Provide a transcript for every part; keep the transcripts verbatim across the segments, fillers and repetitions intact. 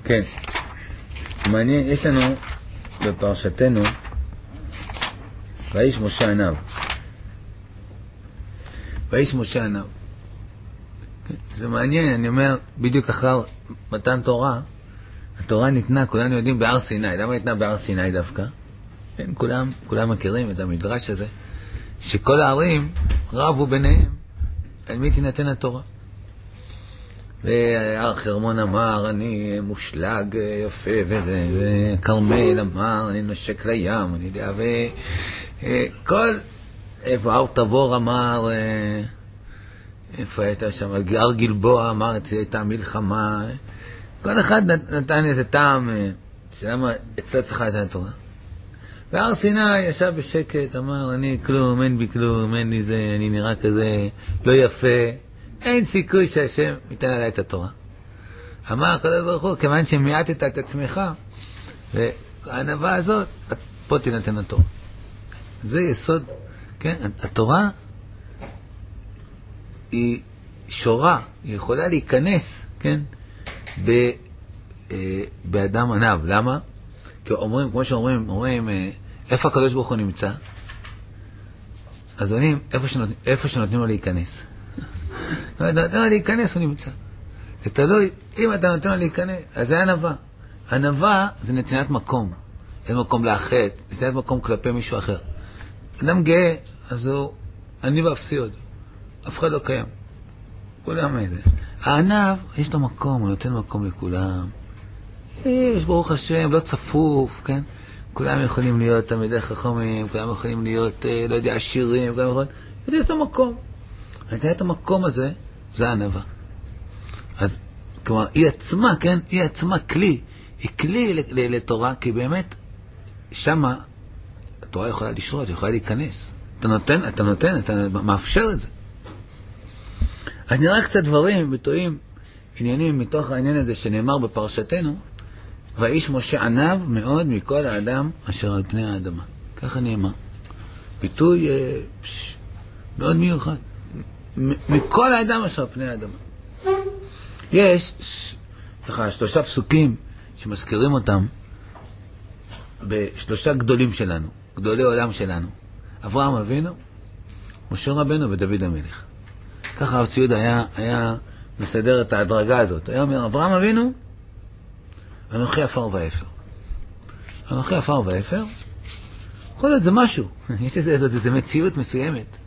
כן. מעניין, יש לנו בפרשתנו, ואיש משה עניו. ואיש משה עניו. זה מעניין, אני אומר, בדיוק אחר מתן תורה, התורה ניתנה, כולנו יודעים, בהר סיני. למה ניתנה בהר סיני דווקא? כן, כולם, כולם מכירים את המדרש הזה, שכל הערים רבו ביניהם, על מי תינתן התורה. והר חרמון אמר, אני מושלג יפה וזה, וכרמל אמר, אני נושק לים, אני יודע, וכל, איפה הר תבור אמר, איפה הייתה שם, הר גלבוע אמר, אצלי הייתה מלחמה, כל אחד נתן איזה טעם, שלמה אצלה צריכה את התורה. והר סיני ישב בשקט, אמר, אני כלום, אין בי כלום, אין לי זה, אני נראה כזה, לא יפה, אין סיכוי שהשם ייתן עליי את התורה. אמר הקדוש ברוך הוא, כיוון שמיעטת את עצמך, והענווה הזאת, פה תינתן התורה. זה יסוד, כן? התורה היא שורה, היא יכולה להיכנס, כן? ב, אה, באדם עניו. למה? כי אומרים, כמו שאומרים, אומרים, אה, איפה הקדוש ברוך הוא נמצא? אז אומרים, איפה, שנות, איפה שנותנים לו להיכנס. לא, נותנים לו להיכנס, הוא נמצא. זה תלוי, אם אתה נותן לו להיכנס, אז זה ענווה. ענווה זה נתינת מקום. אין מקום לאחד, נתינת מקום כלפי מישהו אחר. אדם גאה, אז הוא עני ואפסי עוד. אף אחד לא קיים. כולם איזה. הענב, יש לו מקום, הוא נותן מקום לכולם. יש, ברוך השם, לא צפוף, כן? כולם יכולים להיות תלמידי חכמים, כולם יכולים להיות, לא יודע, עשירים, כולם יכולים... אז יש לו מקום. נתן את המקום הזה, זה הענבה. אז, כלומר, היא עצמה, כן? היא עצמה כלי. היא כלי לתורה, כי באמת, שמה, התורה יכולה לשרות, יכולה להיכנס. אתה נותן, אתה נותן, אתה מאפשר את זה. אז נראה קצת דברים, ביטויים, עניינים מתוך העניין הזה שנאמר בפרשתנו, והאיש משה עניו מאוד מכל האדם אשר על פני האדמה. ככה נאמר. ביטוי אה, פש, מאוד מיוחד. מ- מכל האדם אשר על פני האדמה. יש ככה שלושה פסוקים שמזכירים אותם בשלושה גדולים שלנו, גדולי עולם שלנו. אברהם אבינו, משה רבנו ודוד המלך. ככה הרב ציודה היה, היה מסדר את ההדרגה הזאת. היה אומר, אברהם אבינו, אנוכי עפר ואפר. אנוכי עפר ואפר, יכול להיות זה משהו. יש איזה, איזה, איזה מציאות מסוימת.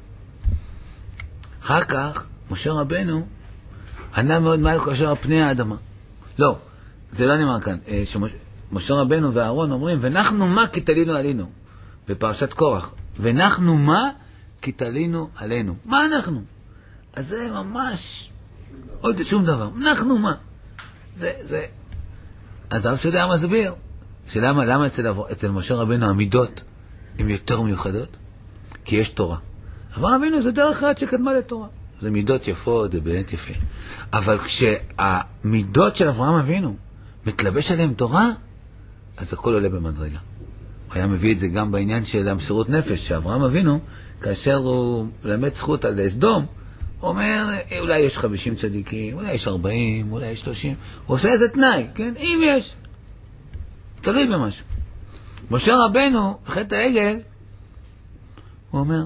אחר כך, משה רבנו, ענה מאוד מהר כאשר על פני האדמה. לא, זה לא נאמר כאן. שמשה רבנו ואהרון אומרים, ונחנו מה כי תלינו עלינו. בפרשת קורח. ונחנו מה כי תלינו עלינו. מה אנחנו? אז זה ממש עוד שום דבר. אנחנו מה? זה, זה. אז הרב ציודה מסביר, שלמה, למה אצל, אצל משה רבנו המידות הן יותר מיוחדות? כי יש תורה. אברהם אבינו זה דרך אחת שקדמה לתורה. זה מידות יפות, זה באמת יפה. אבל כשהמידות של אברהם אבינו מתלבש עליהם תורה, אז הכל עולה במדרגה. הוא היה מביא את זה גם בעניין של המסירות נפש, שאברהם אבינו, כאשר הוא למד זכות על סדום, אומר, אולי יש חמישים צדיקים, אולי יש ארבעים, אולי יש שלושים. הוא עושה איזה תנאי, כן? אם יש. תלוי במשהו. משה רבנו, חטא העגל, הוא אומר,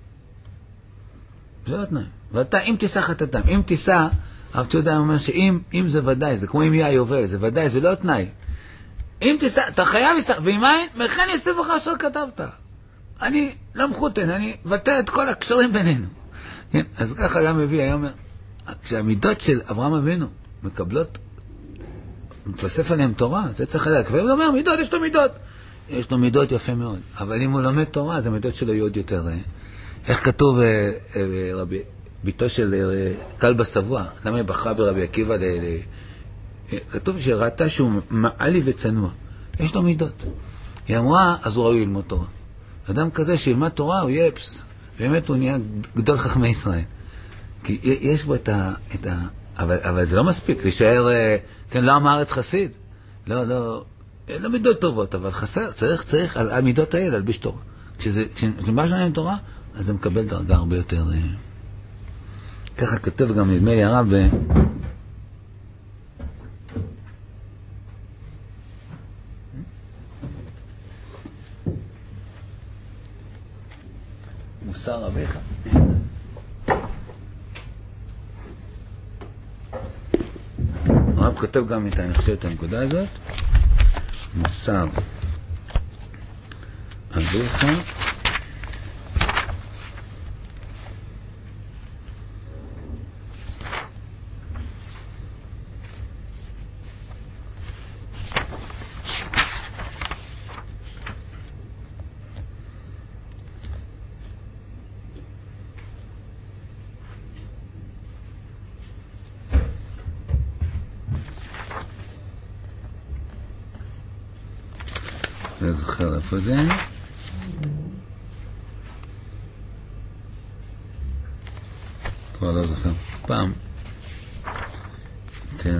זה לא תנאי. ואתה, אם תיסע חטאתם, אם תיסע, הרב ציודה אומר שאם אם זה ודאי, זה כמו אם יהיה יובל, זה ודאי, זה לא תנאי. אם תיסע, אתה חייב לסע, ואם אין, מכן יסף לך אשר כתבת. אני לא מחותן, אני מבטא את כל הקשרים בינינו. כן, אז ככה גם מביא, היה אומר, כשהמידות של אברהם אבינו מקבלות, מתווסף עליהם תורה, זה צריך לדעת, והוא אומר, מידות, יש לו מידות. יש לו מידות יפה מאוד, אבל אם הוא לומד תורה, אז המידות שלו יהיו עוד יותר. איך כתוב רבי, ביתו של כלבא שבוע, למה היא בחרה ברבי עקיבא, כתוב שראתה שהוא מעלי וצנוע, יש לו מידות. היא אמרה, אז הוא ראוי ללמוד תורה. אדם כזה שילמד תורה, הוא יהיה פס. באמת הוא נהיה גדול חכמי ישראל. כי יש בו את ה... את ה אבל, אבל זה לא מספיק, להישאר, כן, לא עם הארץ חסיד. לא, לא, לא מידות טובות, אבל חסר, צריך, צריך, על המידות האלה, להלביש תורה. כשזה, כשנלבש עליהם תורה, אז זה מקבל דרגה הרבה יותר... ככה כתוב גם נדמה לי הרב... מוסר אביך. הרב כותב גם את, אני חושב את הנקודה הזאת, מוסר אביך, לא זוכר איפה זה. כבר לא זוכר. פעם. יותר.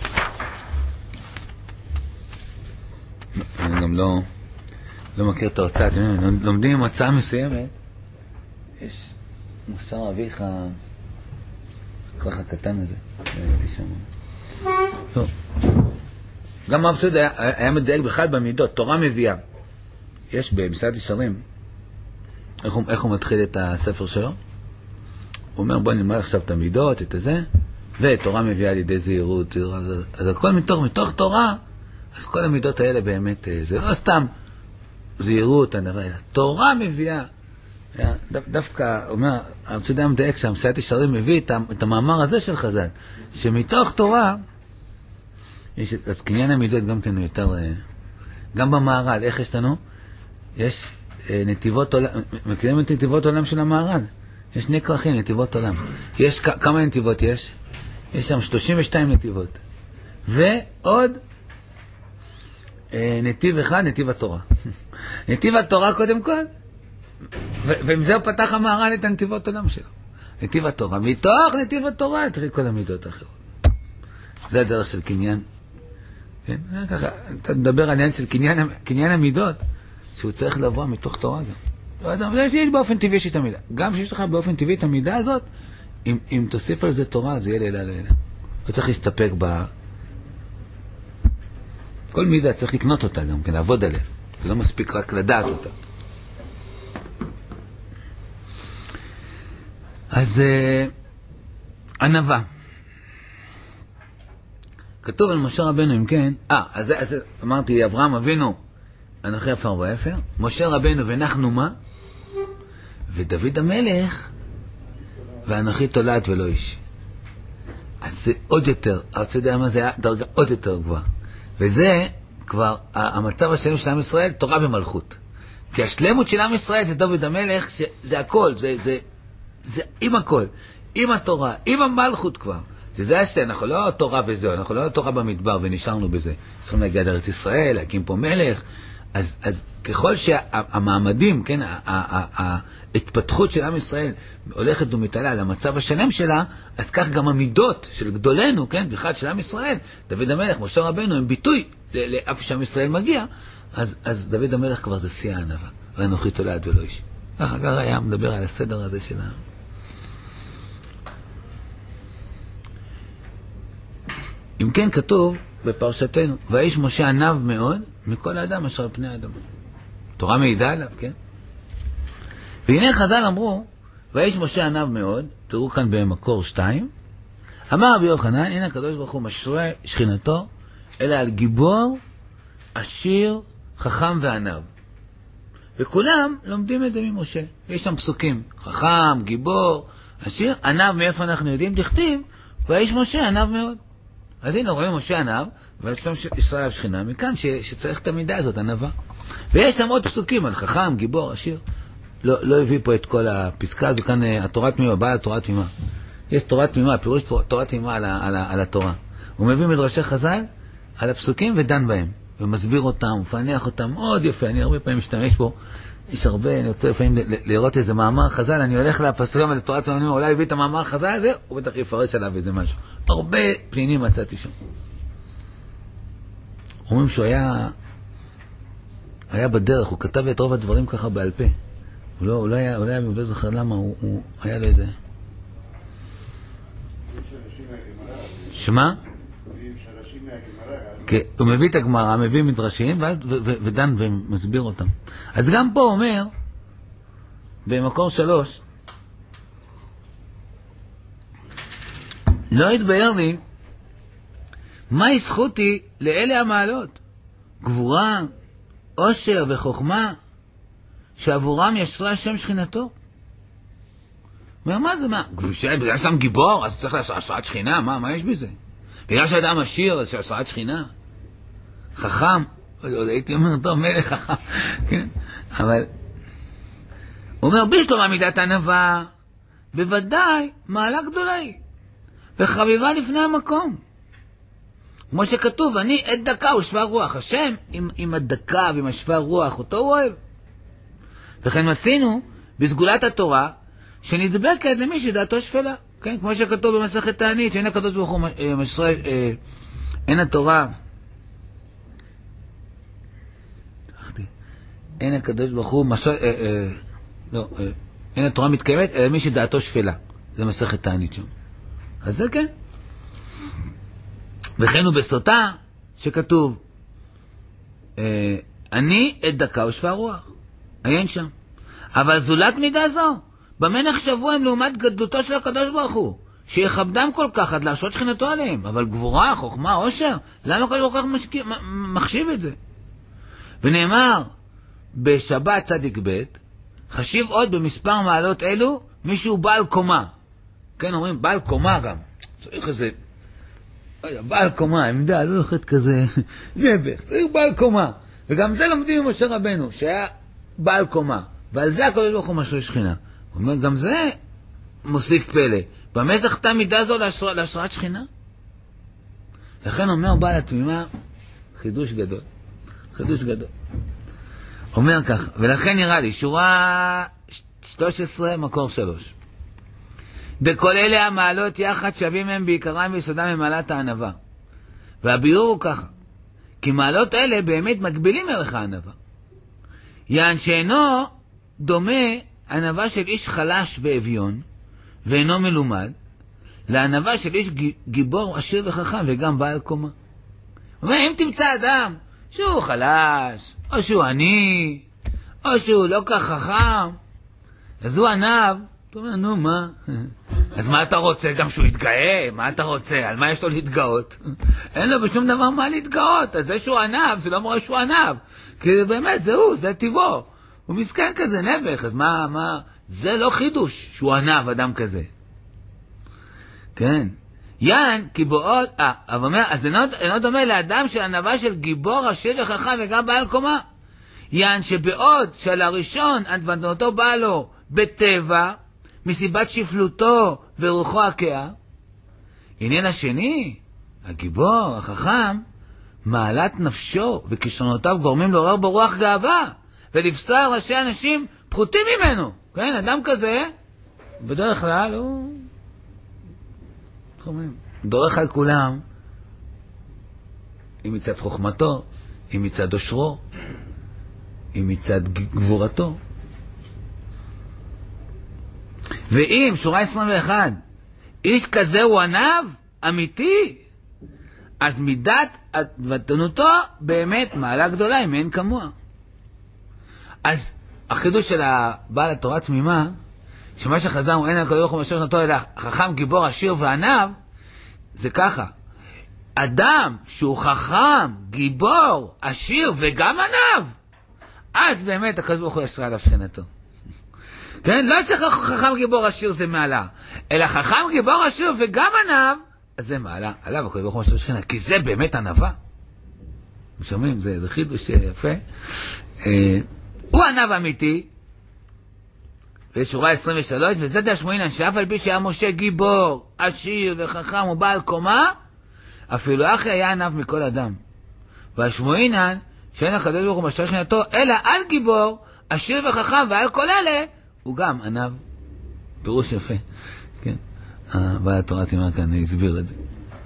אני גם לא, לא מכיר את ההוצאה. לומדים עם הוצאה מסוימת. יש מוסר אביך, הכרך הקטן הזה. הייתי שם. טוב. גם הרב צוד היה, היה מדייק בכלל במידות, תורה מביאה. יש במסעד ישרים, איך הוא, איך הוא מתחיל את הספר שלו? הוא אומר, בוא נלמד עכשיו את המידות, את זה, ותורה מביאה על ידי זהירות, אז הכל מתוך, מתוך תורה, אז כל המידות האלה באמת, זה לא סתם זהירות, תורה מביאה. דו, דווקא, הוא אומר, הרב צוד היה מדייק שהמסעד ישרים מביא את, את המאמר הזה של חז"ל, שמתוך תורה, יש, אז קניין המידות גם כן יותר, גם במערל, איך יש לנו? יש נתיבות עולם, מכירים את נתיבות עולם של המערל? יש שני כרכים, נתיבות עולם. יש, כמה נתיבות יש? יש שם שלושים ושתיים נתיבות. ועוד נתיב אחד, נתיב התורה. נתיב התורה קודם כל, ועם זה הוא פתח המערל את הנתיבות עולם שלו. נתיב התורה. מתוך נתיב התורה התחיל כל המידות האחרות. זה הדרך של קניין. כן? ככה, אתה מדבר על עניין של קניין, קניין המידות, שהוא צריך לבוא מתוך תורה גם. יש באופן טבעי יש את המידה. גם שיש לך באופן טבעי את המידה הזאת, אם, אם תוסיף על זה תורה, זה יהיה לילה לילה. לא צריך להסתפק ב... כל מידה צריך לקנות אותה גם, כן, לעבוד עליה. זה לא מספיק רק לדעת אותה. אז uh, ענווה. כתוב על משה רבנו, אם כן, אה, אז, אז אמרתי, אברהם אבינו, אנוכי עפר ואפר, משה רבנו ונחנו מה? ודוד המלך, ואנוכי תולעת ולא איש. אז זה עוד יותר, אתה יודע מה זה היה? דרגה עוד יותר גבוהה. וזה כבר המצב השלם של עם ישראל, תורה ומלכות. כי השלמות של עם ישראל זה דוד המלך, שזה הכל, זה, זה, זה עם הכל, עם התורה, עם המלכות כבר. זה זה השלם, אנחנו לא תורה וזהו, אנחנו לא תורה במדבר ונשארנו בזה. צריכים להגיע עד ארץ ישראל, להקים פה מלך. אז, אז ככל שהמעמדים, כן, ההתפתחות של עם ישראל הולכת ומתעלה על המצב השלם שלה, אז כך גם המידות של גדולנו, כן, בכלל של עם ישראל, דוד המלך, משה רבנו, הם ביטוי לאף שעם ישראל מגיע, אז, אז דוד המלך כבר זה שיא הענווה, ואנוכי תולעת ולא איש. ככה כבר היה מדבר על הסדר הזה של העם. אם כן כתוב בפרשתנו, והאיש משה ענב מאוד מכל האדם אשר על פני האדמה. תורה מעידה עליו, כן? והנה חז"ל אמרו, והאיש משה ענב מאוד, תראו כאן במקור שתיים, אמר רבי יוחנן, הנה הקדוש ברוך הוא משרה שכינתו, אלא על גיבור, עשיר, חכם וענב. וכולם לומדים את זה ממשה. יש שם פסוקים, חכם, גיבור, עשיר, ענב, מאיפה אנחנו יודעים? תכתיב, והאיש משה ענב מאוד. אז הנה רואים משה ענב, ועל שם ישראל שכינה, מכאן ש, שצריך את המידה הזאת, ענווה. ויש שם עוד פסוקים על חכם, גיבור, עשיר. לא, לא הביא פה את כל הפסקה הזו, כאן התורה תמימה, באה התורה תמימה. יש תורה תמימה, פירוש תורה תמימה על, על, על התורה. הוא מביא מדרשי חז"ל על הפסוקים ודן בהם, ומסביר אותם, מפענח אותם, מאוד יפה, אני הרבה פעמים משתמש פה, יש הרבה, אני רוצה לפעמים לראות איזה מאמר חז"ל, אני הולך לפסוקים על התורה תמימה, אולי הביא את המאמר חז"ל הזה, הוא בטח יפרש עליו איזה משהו. הרבה פנינים מצאתי שם. אומרים שהוא היה, היה בדרך, הוא כתב את רוב הדברים ככה בעל פה. הוא לא, הוא לא היה, הוא לא היה, הוא לא זוכר למה, הוא, הוא היה לו איזה... שמה? כן, הוא מביא את הגמרא, מביא מדרשים, ודן ומסביר אותם. אז גם פה הוא אומר, במקור שלוש, לא התבהר לי מהי זכותי לאלה המעלות, גבורה, עושר וחוכמה, שעבורם ישרה השם שכינתו. מה זה, מה? בגלל שאתה גיבור, אז צריך לעשות השראת שכינה? מה, מה יש בזה? בגלל שאדם עשיר, אז השראת שכינה? חכם? הייתי אומר, טוב, מלך חכם, כן? אבל, הוא אומר, בשלום מידת ענווה, בוודאי מעלה גדולה היא, וחביבה לפני המקום. כמו שכתוב, אני עת דקה ושווה רוח. השם עם, עם הדקה ועם השווה רוח, אותו הוא אוהב. וכן מצינו בסגולת התורה, שנדבקת למי שדעתו שפלה. כן, כמו שכתוב במסכת תענית, שאין הקדוש ברוך הוא משרה, אה, אין התורה, אין הקדוש ברוך הוא משרה, אה, אה, לא, אה, אין התורה מתקיימת, אלא מי שדעתו שפלה. זה מסכת תענית שם. אז זה כן. וכן הוא בסוטה, שכתוב, אה, אני את דקה ושווה רוח. אין שם. אבל זולת מידה זו, במה נחשבו הם לעומת גדלותו של הקדוש ברוך הוא, שיכבדם כל כך עד להשרות שכינתו עליהם. אבל גבורה, חוכמה, עושר, למה הקדוש ברוך הוא משקיע, מחשיב את זה? ונאמר, בשבת צדיק ב', חשיב עוד במספר מעלות אלו, מישהו בעל קומה. כן, אומרים, בעל קומה גם. צריך איזה, בעל קומה, עמדה, לא הולכת כזה, נבח, צריך בעל קומה. וגם זה לומדים ממשה רבנו, שהיה בעל קומה. ועל זה הקדוש ברוך הוא משרה שכינה. הוא אומר, גם זה מוסיף פלא. במה זכתה מידה זו להשרא, להשראת שכינה? לכן אומר בעל התמימה, חידוש גדול. חידוש גדול. אומר כך, ולכן נראה לי, שורה שלוש עשרה, מקור שלוש. בכל אלה המעלות יחד שווים הם בעיקרם ויסודם ממעלת הענווה. והביאור הוא ככה, כי מעלות אלה באמת מגבילים ערך הענווה. יען שאינו דומה ענווה של איש חלש ואביון, ואינו מלומד, לענווה של איש גיבור עשיר וחכם וגם בעל קומה. הוא אומר, אם תמצא אדם שהוא חלש, או שהוא עני, או שהוא לא כך חכם, אז הוא ענב, אתה אומר, נו מה? אז מה אתה רוצה? גם שהוא יתגאה? מה אתה רוצה? על מה יש לו להתגאות? אין לו בשום דבר מה להתגאות. אז זה שהוא ענב, זה לא מראה שהוא ענב. כי באמת, זה הוא, זה טבעו. הוא מסכן כזה, נבח. אז מה, מה? זה לא חידוש שהוא ענב, אדם כזה. כן. יען, כי בעוד, אה, אבל אומר, אז אינו, אינו דומה לאדם של ענווה של גיבור, עשיר וחכם וגם בעל קומה. יען שבעוד של הראשון, ענוותנותו באה לו בטבע, מסיבת שפלותו ורוחו הכאה, עניין השני, הגיבור, החכם, מעלת נפשו וכישרונותיו גורמים לעורר ברוח גאווה, ולבשר ראשי אנשים פחותים ממנו. כן, אדם כזה, בדרך כלל הוא דורך על כולם, אם מצד חוכמתו, אם מצד עושרו, אם מצד גבורתו. ואם, שורה עשרים ואחת, איש כזה הוא ענב, אמיתי, אז מידת ענוותנותו באמת מעלה גדולה, אם אין כמוה. אז החידוש של הבעל התורה תמימה, שמה שחז"ל הוא אין הקדוש ברוך הוא משרה שכינתו אלא חכם, גיבור, עשיר וענב, זה ככה, אדם שהוא חכם, גיבור, עשיר וגם ענב, אז באמת הקדוש ברוך הוא ישרה עליו שכינתו. כן, לא שחכם גיבור עשיר זה מעלה, אלא חכם גיבור עשיר וגם ענב, אז זה מעלה עליו הקדוש ברוך הוא משרה שכינה, כי זה באמת ענווה. שומעים? זה, זה חידוש יפה. אה, הוא ענב אמיתי, בשורה עשרים ושלוש, וזה דשמואינן, שאף על פי שהיה משה גיבור, עשיר וחכם ובעל קומה, אפילו אחי היה ענב מכל אדם. והשמואינן, שאין הקדוש ברוך הוא משרה שכינתו, אלא על גיבור, עשיר וחכם ועל כל אלה, הוא גם ענב. פירוש יפה. כן. הבעל התורה תימר כאן הסביר את זה.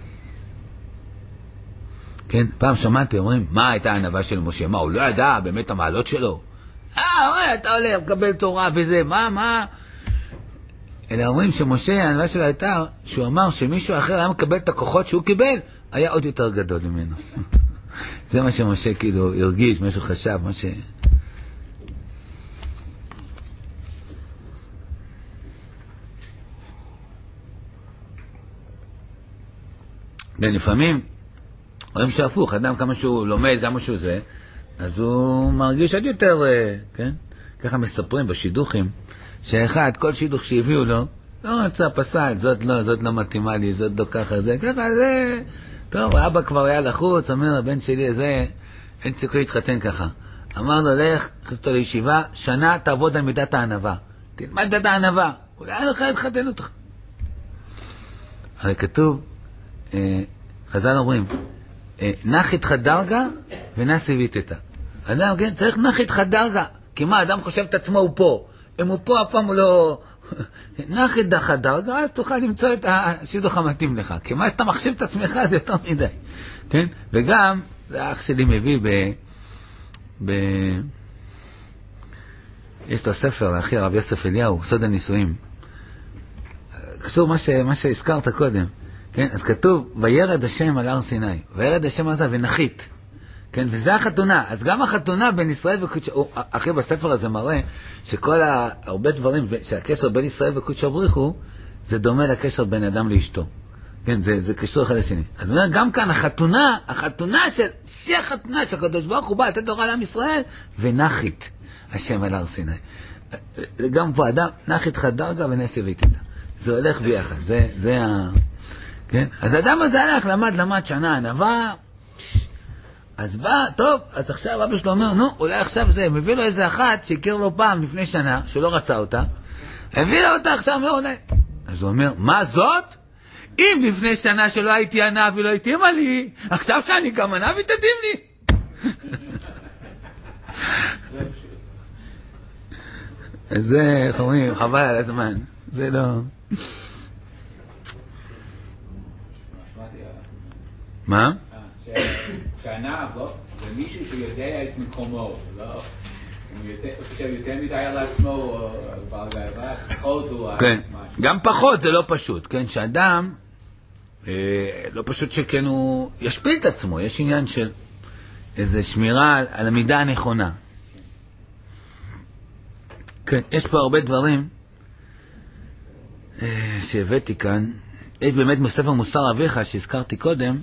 כן, פעם שמעתי, אומרים, מה הייתה הענווה של משה? מה, הוא לא ידע באמת המעלות שלו? אה, אוי, אתה הולך, מקבל תורה וזה, מה, מה? אלא אומרים שמשה, הענווה שלו הייתה, שהוא אמר שמישהו אחר היה מקבל את הכוחות שהוא קיבל, היה עוד יותר גדול ממנו. זה מה שמשה כאילו הרגיש, משהו חשב, מה ש... ולפעמים, רואים שהפוך, אדם כמה שהוא לומד, כמה שהוא זה, אז הוא מרגיש עד יותר, כן? ככה מספרים בשידוכים, שאחד, כל שידוך שהביאו לו, לא רצה, פסל, זאת לא, זאת לא מתאימה לי, זאת לא ככה, זה ככה, זה... טוב, אבא כבר היה לחוץ, אומר, הבן שלי, זה, אין סיכוי להתחתן ככה. אמר לו, לך, הכניס אותו לישיבה, שנה תעבוד על מידת הענווה. תלמד מידת הענווה, אולי אין לך להתחתן אותך. הרי כתוב, אה, חז"ל אומרים, אה, נח איתך דרגה ונס הביטת. אדם, כן, צריך נח איתך דרגה. כי מה, אדם חושב את עצמו הוא פה. אם הוא פה, אף פעם הוא לא... נח איתך דרגה, אז תוכל למצוא את השידוך המתאים לך. כי מה שאתה מחשיב את עצמך זה יותר מדי. כן? וגם, זה אח שלי מביא ב... ב... יש את הספר, לאחי הרב יוסף אליהו, סוד הנישואים. כתוב מה, ש... מה שהזכרת קודם. כן? אז כתוב, וירד השם על הר סיני. וירד השם על זה ונחית. כן? וזה החתונה. אז גם החתונה בין ישראל וקודש... אחי בספר הזה מראה שכל ה... הרבה דברים, שהקשר בין ישראל וקודש הבריחו, זה דומה לקשר בין אדם לאשתו. כן? זה, זה קשור אחד לשני. אז אומר, גם כאן החתונה, החתונה של... שיא החתונה של הקדוש ברוך הוא בא לתת תורה לעם ישראל, ונחית השם על הר סיני. גם פה אדם, נחית חדרגה ונס הביטת. זה הולך ביחד. זה, זה ה... כן? אז האדם הזה הלך, למד, למד שנה ענווה, אז בא, טוב, אז עכשיו אבא שלו אומר, נו, אולי עכשיו זה, מביא לו איזה אחת שהכיר לו פעם לפני שנה, שלא רצה אותה, הביא לו אותה עכשיו, אומר, אולי. אז הוא אומר, מה זאת? אם לפני שנה שלא הייתי ענה ולא התאימה לי, עכשיו שאני גם ענה ותתאים לי. אז זה, איך אומרים, חבל על הזמן. זה לא... מה? שהענה הזאת זה מישהו שיודע את מקומו, לא? הוא חושב יותר מדי על עצמו, או פחות הוא... כן, גם פחות זה לא פשוט, כן? שאדם, לא פשוט שכן הוא ישפיל את עצמו, יש עניין של איזו שמירה על המידה הנכונה. כן, יש פה הרבה דברים שהבאתי כאן. יש באמת מספר מוסר אביך שהזכרתי קודם,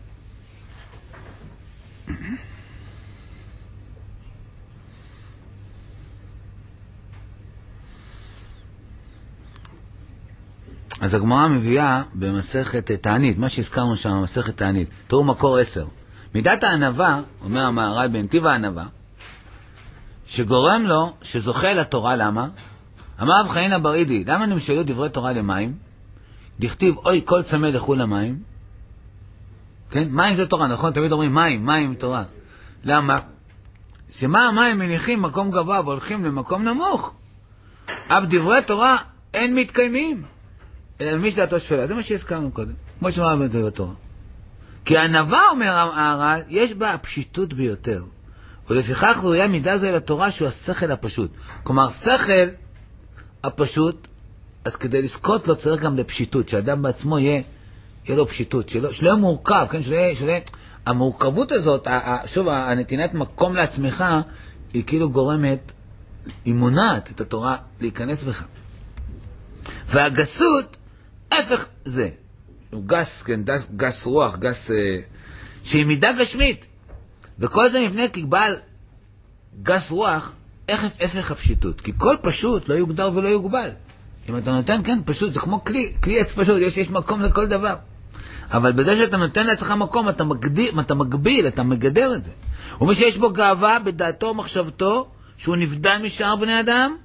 אז הגמרא מביאה במסכת תענית, מה שהזכרנו שם, במסכת תענית. תראו מקור עשר. מידת הענווה, אומר המהר"ל בנתיב הענווה, שגורם לו שזוכה לתורה, למה? אמר רב חנינא בר אידי, למה נמשלו דברי תורה למים? דכתיב, אוי, כל צמא לכו למים. כן? מים זה תורה, נכון? תמיד אומרים מים, מים תורה. למה? שמה המים מניחים מקום גבוה והולכים למקום נמוך? אף דברי תורה אין מתקיימים. אלא מי שדעתו שפלה. זה מה שהזכרנו קודם. כמו שאומר בדברי תורה. כי הענווה, אומר המהר"ל, יש בה הפשיטות ביותר. ולפיכך ראויה מידה זו אל התורה שהוא השכל הפשוט. כלומר, שכל הפשוט, אז כדי לזכות לו צריך גם לפשיטות, שאדם בעצמו יהיה, יהיה לו פשיטות, שלא, שלא יהיה מורכב, כן? שלא יהיה, שלא יהיה, המורכבות הזאת, שוב, הנתינת מקום לעצמך, היא כאילו גורמת, היא מונעת את התורה להיכנס בך. והגסות, הפך זה, הוא גס, כן, גס, גס רוח, גס, שהיא מידה גשמית. וכל זה מפני כי בעל גס רוח, איך הפך הפשיטות? כי כל פשוט לא יוגדר ולא יוגבל. אם אתה נותן, כן, פשוט, זה כמו כלי, כלי עץ פשוט, יש, יש מקום לכל דבר. אבל בזה שאתה נותן לעצמך מקום, אתה מגדיל, אתה מגביל, אתה מגדר את זה. ומי שיש בו גאווה בדעתו ומחשבתו, שהוא נבדל משאר בני אדם,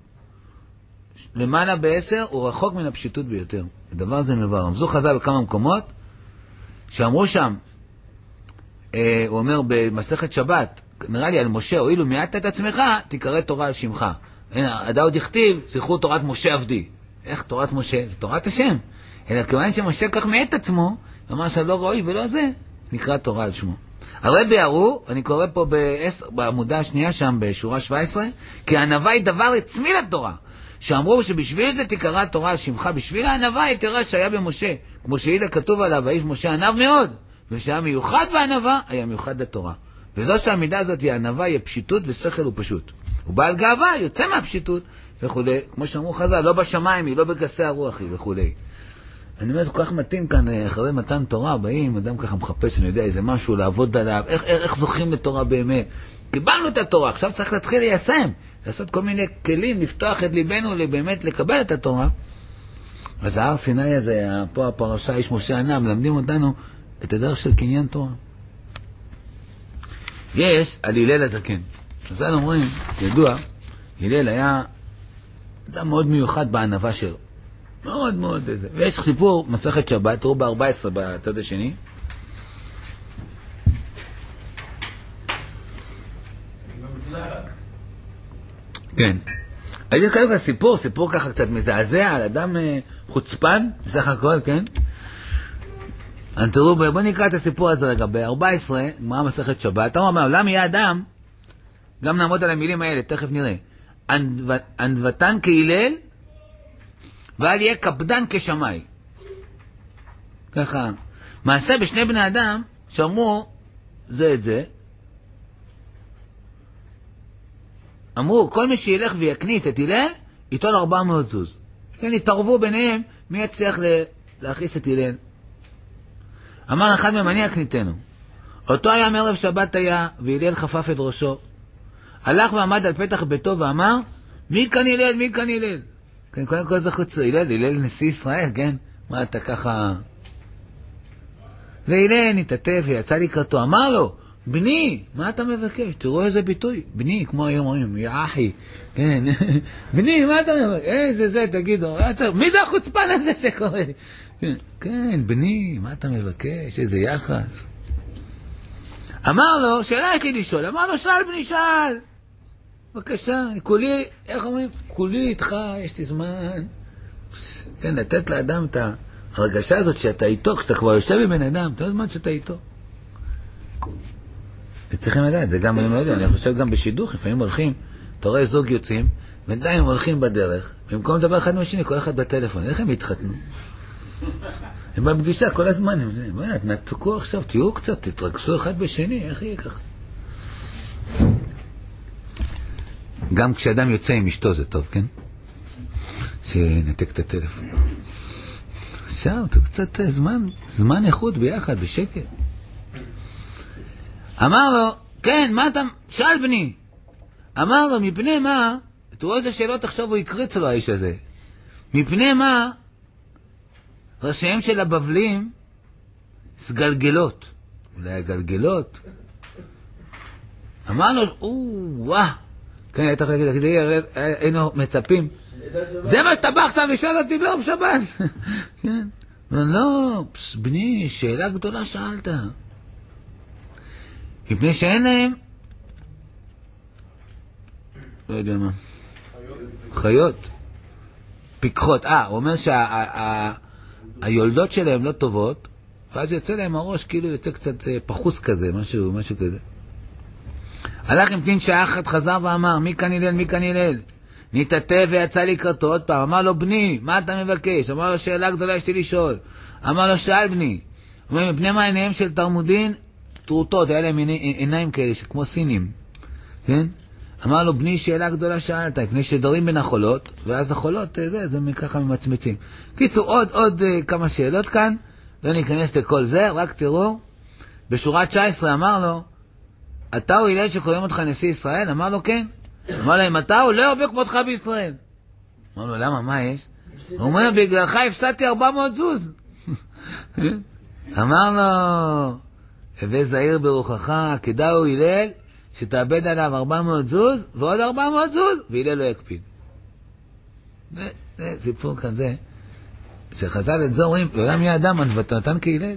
למעלה בעשר, הוא רחוק מן הפשיטות ביותר. הדבר הזה מבאר. רמזו חז"ל בכמה מקומות, שאמרו שם, אה, הוא אומר במסכת שבת, נראה לי על משה, הואילו מיעטת את עצמך, תקרא תורה על שמך. הנה, הדאוד יכתיב, זכרו תורת משה עבדי. איך תורת משה? זה תורת השם. אלא כיוון שמשה כך מעט עצמו, אמר שלא ראוי ולא זה, נקרא תורה על שמו. הרבי הראו, אני קורא פה בעשר, בעמודה השנייה שם, בשורה שבע עשרה, כי הענווה היא דבר עצמי לתורה. שאמרו שבשביל זה תקרא תורה על שמך, בשביל הענווה היא תראה שהיה במשה. כמו שהילה כתוב עליו, האיש משה ענב מאוד, ושהיה מיוחד בענווה, היה מיוחד לתורה. וזו שהמידה הזאת היא הענווה, היא פשיטות ושכל הוא פשוט. הוא בעל גאווה, יוצא מהפשיטות וכו'. כמו שאמרו חז"ל, לא בשמיים היא, לא בגסי הרוח היא וכו'. אני אומר, זה כל כך מתאים כאן, אחרי מתן תורה, באים, אדם ככה מחפש, אני יודע, איזה משהו לעבוד עליו, איך, איך, איך זוכים לתורה באמת? קיבלנו את התורה, עכשיו צריך להתחיל ליישם, לעשות כל מיני כלים, לפתוח את ליבנו, באמת לקבל את התורה. אז ההר סיני הזה, פה הפרשה, איש משה ענה, מלמדים אותנו את הדרך של קניין תורה. יש על הלל הזקן. אז אנחנו אומרים, ידוע, הלל היה אדם מאוד מיוחד בענווה שלו. מאוד מאוד איזה. ויש סיפור, מסכת שבת, תראו ב-ארבע עשרה בצד השני. כן. אז יש כאלה סיפור, סיפור ככה קצת מזעזע על אדם חוצפן, בסך הכל, כן? אני תראו, בואו נקרא את הסיפור הזה רגע, ב-ארבע עשרה, גמרא מסכת שבת, הוא אומר, למה יהיה אדם, גם נעמוד על המילים האלה, תכף נראה, ענוותן כהלל, ואל יהיה קפדן כשמאי. ככה, מעשה בשני בני אדם, שאמרו, זה את זה, אמרו, כל מי שילך ויקנית את הלל, ייתן ארבע מאות זוז. כן, התערבו ביניהם, מי יצליח להכניס את הלל. אמר אחד מהם, אני אקניתנו. אותו היה מערב שבת היה, והלל חפף את ראשו. הלך ועמד על פתח ביתו ואמר, מי כאן הלל, מי כאן הלל? כן, קודם כל זה חוץ, הלל, הלל נשיא ישראל, כן? מה אתה ככה... והלל נתעטף ויצא לקראתו, אמר לו, בני, מה אתה מבקש? תראו איזה ביטוי, בני, כמו היום אומרים, יא אחי, כן, בני, מה אתה מבקש? איזה זה, תגידו, מי זה החוצפן הזה שקורא? כן, כן, בני, מה אתה מבקש? איזה יחס. אמר לו, שאלה יש לי לשאול, אמר לו, שאל בני, שאל. בבקשה, כולי, איך אומרים? כולי איתך, יש לי זמן. כן, לתת לאדם את ההרגשה הזאת שאתה איתו, כשאתה כבר יושב בבן אדם, אתה יודע זמן שאתה איתו. וצריכים לדעת, זה גם, אני לא יודע, אני חושב גם בשידוך, לפעמים הולכים, אתה רואה זוג יוצאים, ועדיין הם הולכים בדרך, במקום לדבר אחד מהשני, כל אחד בטלפון, איך הם התחתנו? הם בפגישה כל הזמן, הם זה, בואי, תנתקו עכשיו, תהיו קצת, תתרגשו אחד בשני, איך יהיה ככה? גם כשאדם יוצא עם אשתו זה טוב, כן? שנתק את הטלפון. עכשיו, תהיו קצת זמן, זמן איכות ביחד, בשקט. אמר לו, כן, מה אתה... שאל בני. אמר לו, מפני מה... תראו איזה שאלות עכשיו הוא יקריץ לו האיש הזה. מפני מה... ראשיהם של הבבלים סגלגלות. אולי הגלגלות. אמר לו, או-וואה. כן, הייתה חלקת, כדי היינו מצפים. זה מה שאתה בא עכשיו לשאול אותי בערב שבת. כן. לא, בני, שאלה גדולה שאלת. מפני שאין להם, לא יודע מה, חיות, פיקחות. אה, הוא אומר שהיולדות שלהם לא טובות, ואז יוצא להם הראש, כאילו יוצא קצת פחוס כזה, משהו, משהו כזה. הלך עם פנין שעה אחת, חזר ואמר, מי כאן הלל, מי כאן הלל? נתעטף ויצא לקראתו עוד פעם, אמר לו, בני, מה אתה מבקש? אמר לו, שאלה גדולה יש לי לשאול. אמר לו, שאל בני. הוא אומר, מפני מה עיניהם של תרמודין, טרוטות, היה להם עיניים כאלה, כמו סינים, כן? אמר לו, בני, שאלה גדולה שאלת, לפני שדרים בין החולות, ואז החולות, זה, זה ככה ממצמצים. קיצור, עוד, עוד כמה שאלות כאן, לא ניכנס לכל זה, רק תראו, בשורה תשע עשרה אמר לו, אתה הוא הלל שקוראים אותך נשיא ישראל? אמר לו, כן. אמר לו, אם אתה הוא לא הרבה כמותך בישראל. אמר לו, למה, מה יש? הוא אומר, בגללך הפסדתי ארבע מאות זוז. אמר לו, הווה זהיר ברוחך, כדאי הוא הלל, שתאבד עליו ארבע מאות זוז, ועוד ארבע מאות זוז, והלל לא יקפיד. זה, זה סיפור כאן זה, שחז"ל את זה אומרים, לעולם יהיה אדם, ענוותן כהלל.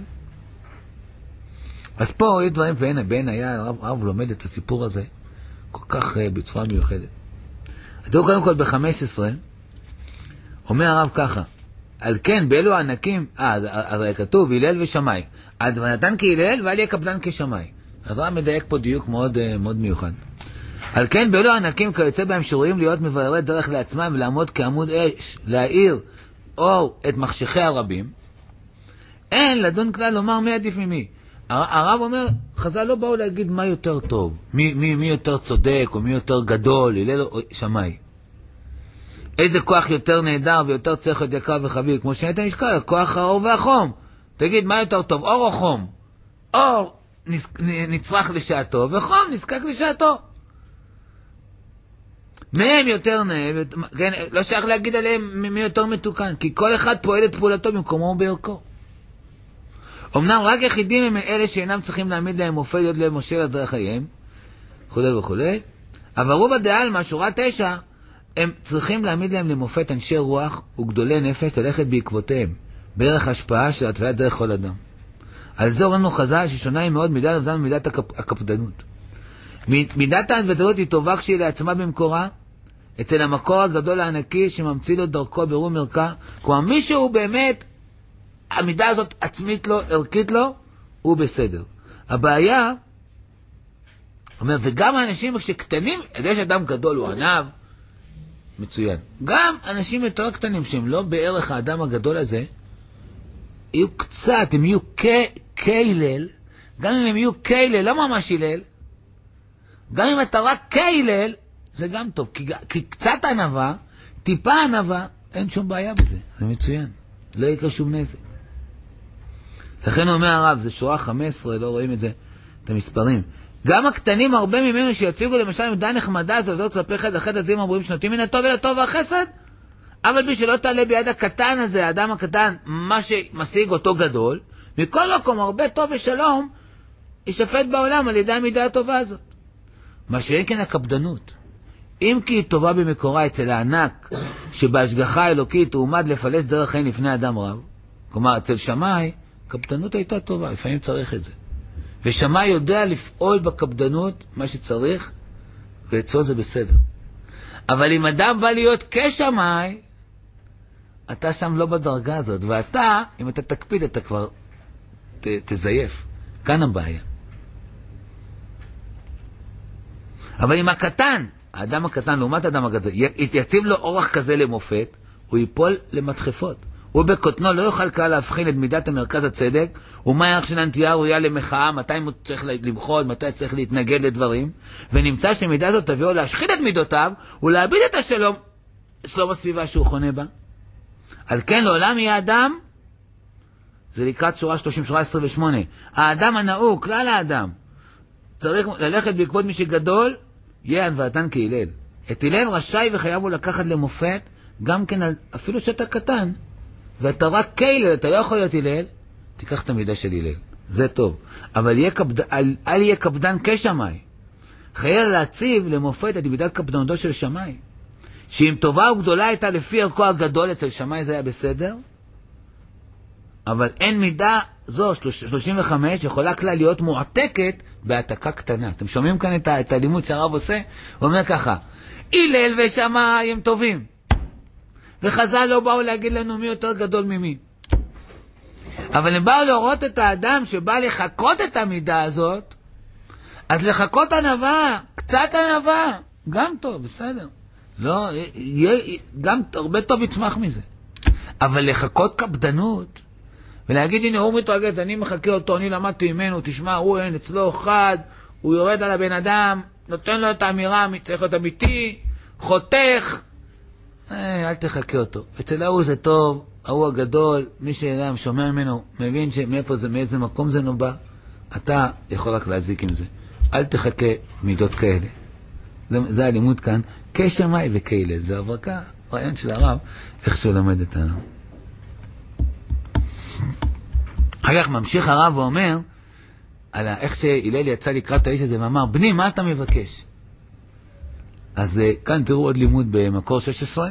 אז פה יש דברים בעין, בעין היה, הרב, הרב לומד את הסיפור הזה, כל כך uh, בצורה מיוחדת. אז תראו קודם כל ב-חמש עשרה, אומר הרב ככה, על כן, באלו הענקים, אה, אז כתוב, הלל ושמאי. ענוותן כהלל ואל יהיה קפדן כשמאי. אז הרב מדייק פה דיוק מאוד, מאוד מיוחד. על כן, באלו הענקים כיוצא בהם שראויים להיות מבארי דרך לעצמם ולעמוד כעמוד אש, להאיר אור את מחשכי הרבים, אין לדון כלל לומר מי עדיף ממי. הרב אומר, חז"ל לא באו להגיד מה יותר טוב, מי, מי, מי יותר צודק או מי יותר גדול, הלל או שמאי. איזה כוח יותר נהדר ויותר צריך להיות יקר וחביב, כמו שהיית משקל, כוח האור והחום. תגיד, מה יותר טוב, אור או חום? אור נצרך לשעתו, וחום נזקק לשעתו. מהם יותר נאה, כן, לא שייך להגיד עליהם מי יותר מתוקן, כי כל אחד פועל את פעולתו במקומו ובערכו. אמנם רק יחידים הם אלה שאינם צריכים להעמיד להם מופת להיות להם משה לדרך חייהם, וכו' וכו'. אבל רוב הדעלמא, שורה תשע, הם צריכים להעמיד להם למופת אנשי רוח וגדולי נפש ללכת בעקבותיהם, בערך השפעה של התוויית דרך כל אדם. על זה אומרנו חז"ל ששונה היא מאוד מידת אובדן ומידת הקפ... הקפדנות. מידת ההתוודות היא טובה כשהיא לעצמה במקורה, אצל המקור הגדול הענקי שממציא לו דרכו ברור מרקע, כלומר מישהו באמת, המידה הזאת עצמית לו, ערכית לו, הוא בסדר. הבעיה, אומר, וגם האנשים שקטנים, יש אדם גדול הוא ענב, מצוין. גם אנשים יותר קטנים שהם לא בערך האדם הגדול הזה, יהיו קצת, הם יהיו כהילל, גם אם הם יהיו כהילל, לא ממש הילל, גם אם אתה רק כהילל, זה גם טוב, כי, כי קצת ענבה, טיפה ענבה, אין שום בעיה בזה, זה מצוין, לא יקרה שום נזק. לכן אומר הרב, זה שורה חמש עשרה, לא רואים את זה, את המספרים. גם הקטנים הרבה ממנו שיציגו למשל עמדה נחמדה, זה עוזר כלפי חד, החד הזה אמורים שנותים מן הטוב אל הטוב והחסד, אבל בשביל לא תעלה ביד הקטן הזה, האדם הקטן, מה שמשיג אותו גדול, מכל מקום הרבה טוב ושלום, ישפט בעולם על ידי המידה הטובה הזאת. מה שאין כן הקפדנות. אם כי היא טובה במקורה אצל הענק, שבהשגחה האלוקית הוא עומד לפלס דרך חיים לפני אדם רב, כלומר אצל שמאי, קפדנות הייתה טובה, לפעמים צריך את זה. ושמאי יודע לפעול בקפדנות מה שצריך, ואצלו זה בסדר. אבל אם אדם בא להיות כשמאי, אתה שם לא בדרגה הזאת, ואתה, אם אתה תקפיד, אתה כבר ת, תזייף. כאן הבעיה. אבל אם הקטן, האדם הקטן לעומת האדם הגדול, יציב לו אורח כזה למופת, הוא ייפול למדחפות. הוא בקוטנו לא יוכל קל להבחין את מידת המרכז הצדק, ומה הערך של הנטייה ראויה למחאה, מתי הוא צריך למחות, מתי צריך להתנגד לדברים, ונמצא שמידה הזאת תביאו להשחית את מידותיו, ולהביד את השלום, שלום הסביבה שהוא חונה בה. על כן לעולם יהיה אדם, זה לקראת שורה שלושים, שורה עשרים ושמונה, האדם הנאור, כלל האדם, צריך ללכת בעקבות מי שגדול, יהיה הנוועתן כהילל. את הלל רשאי וחייב הוא לקחת למופת, גם כן אפילו שאתה קטן, ואתה רק כהילל, אתה לא יכול להיות הלל, תיקח את המידה של הלל. זה טוב. אבל יהיה קפד... אל... אל יהיה קפדן כשמאי. חייב להציב למופת את מידת קפדנותו של שמאי. שאם טובה וגדולה הייתה לפי ערכו הגדול אצל שמאי זה היה בסדר, אבל אין מידה זו, שלושים וחמש, יכולה כלל להיות מועתקת בהעתקה קטנה. אתם שומעים כאן את, ה... את הלימוד שהרב עושה? הוא אומר ככה, הלל ושמאי הם טובים. וחז"ל לא באו להגיד לנו מי יותר גדול ממי. אבל הם באו לראות את האדם שבא לחכות את המידה הזאת, אז לחכות ענווה, קצת ענווה, גם טוב, בסדר. לא, יהיה, גם הרבה טוב יצמח מזה. אבל לחכות קפדנות, ולהגיד, הנה הוא מתרגל, אני מחכה אותו, אני למדתי ממנו, תשמע, הוא אין אצלו אחד, הוא יורד על הבן אדם, נותן לו את האמירה, צריך להיות אמיתי, חותך, אה, אל תחכה אותו. אצל ההוא זה טוב, ההוא הגדול, מי שאדם שומע ממנו, מבין שמאיפה זה, מאיזה מקום זה נובע, אתה יכול רק להזיק עם זה. אל תחכה מידות כאלה. זה, זה הלימוד כאן, כשמאי וכהילל. זה הברקה, רעיון של הרב, איך שהוא למד את ה... אחר כך ממשיך הרב ואומר, על איך שהילל יצא לקראת האיש הזה ואמר, בני, מה אתה מבקש? אז כאן תראו עוד לימוד במקור שש עשרה.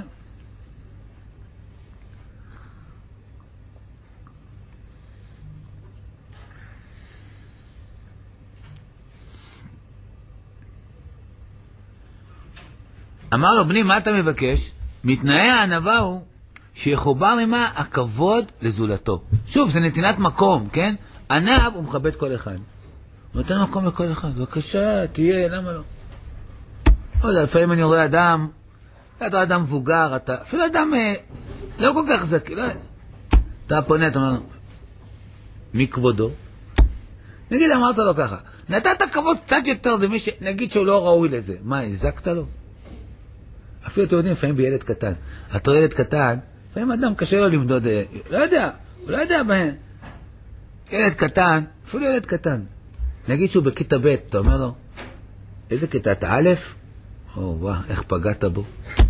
אמר לו, בני, מה אתה מבקש? מתנאי הענווה הוא שיחובר עמה הכבוד לזולתו. שוב, זה נתינת מקום, כן? ענב הוא מכבד כל אחד. הוא נותן מקום לכל אחד. בבקשה, תהיה, למה לא? לא יודע, לפעמים אני רואה אדם, אתה אדם מבוגר, אתה, אפילו אדם לא כל כך זקי, לא, אתה פונה, אתה אומר, מי כבודו? נגיד, אמרת לו ככה, נתת כבוד קצת יותר למי ש... נגיד שהוא לא ראוי לזה. מה, הזקת לו? אפילו אתם יודעים, לפעמים בילד קטן. אתה רואה ילד קטן, לפעמים אדם קשה לו למדוד, לא יודע, הוא לא יודע בהם. ילד קטן, אפילו ילד קטן. נגיד שהוא בכיתה ב', אתה אומר לו, איזה כיתה, אתה א'? או, וואו, איך פגעת בו.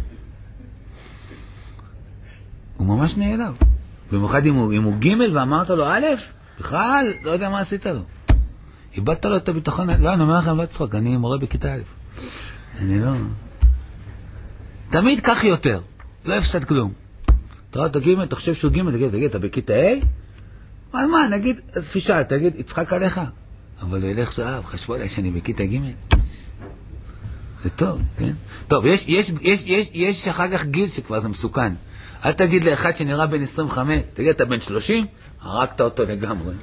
הוא ממש נעלב. במיוחד אם הוא, אם הוא ג' ואמרת לו א', בכלל, לא יודע מה עשית לו. איבדת לו את הביטחון, לא, אני אומר לכם, לא צחוק, אני מורה בכיתה א'. אני לא... תמיד כך יותר, לא הפסד כלום. אתה רואה, תגיד, אתה חושב שהוא ג', תגיד, תגיד, אתה בכיתה A? על מה, נגיד, אז פישל, תגיד, יצחק עליך. אבל הוא ילך זהב, חשבו עליי שאני בכיתה ג'. זה טוב, כן? טוב, יש, יש, יש, יש, יש אחר כך גיל שכבר זה מסוכן. אל תגיד לאחד שנראה בן עשרים וחמש, תגיד, אתה בן שלושים? הרגת אותו לגמרי.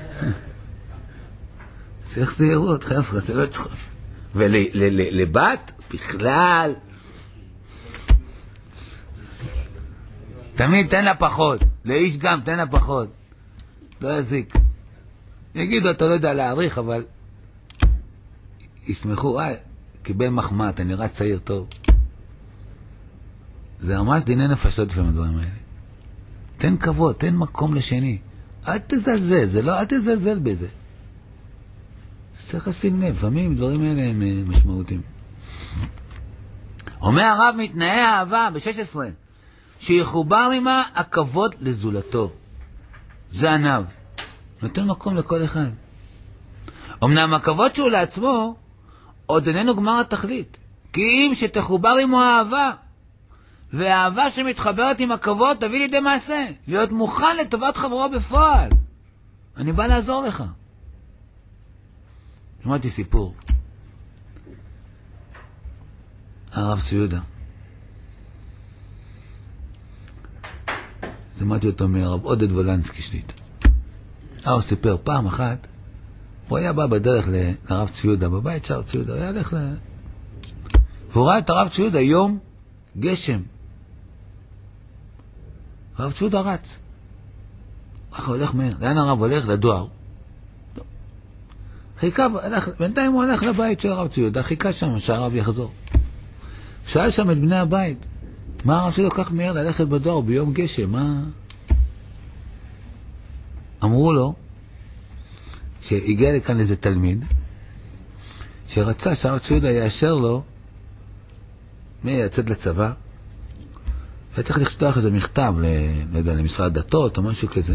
צריך זהירות, חבר'ה, זה לא צחוק. ולבת, בכלל, תמיד תן לה פחות, לאיש גם תן לה פחות. לא יזיק. יגידו, אתה לא יודע להעריך, אבל ישמחו, וואי, קיבל מחמאה, אתה נראה צעיר טוב. זה ממש דיני נפשות לפעמים הדברים האלה. תן כבוד, תן מקום לשני. אל תזלזל, זה לא, אל תזלזל בזה. צריך לשים לב, לפעמים דברים האלה הם משמעותיים. אומר הרב מתנאי האהבה ב-שש עשרה, שיחובר עמה הכבוד לזולתו. זה עניו. נותן מקום לכל אחד. אמנם הכבוד שהוא לעצמו, עוד איננו גמר התכלית. כי אם שתחובר עמו האהבה, והאהבה שמתחברת עם הכבוד תביא לידי מעשה. להיות מוכן לטובת חברו בפועל. אני בא לעזור לך. שמעתי סיפור. הרב צבי יהודה. שמעתי אותו מהרב עודד וולנסקי שליט. הוא סיפר פעם אחת, הוא היה בא בדרך לרב צבי יהודה, בבית של הרב צבי יהודה, הוא היה הלך ל... והוא ראה את הרב צבי יהודה יום גשם. הרב צבי יהודה רץ. איך הוא הולך מהר? לאן הרב הולך? לדואר. חיכה, הלך, בינתיים הוא הלך לבית של הרב צבי יהודה, חיכה שם שהרב יחזור. שאל שם את בני הבית, מה הרב שלו כך מהר ללכת בדואר ביום גשם? מה? אמרו לו שהגיע לכאן איזה תלמיד שרצה שהרב צבי יהודה יאשר לו לצאת לצבא, היה צריך לשלוח איזה מכתב ל, לא יודע, למשרד הדתות או משהו כזה.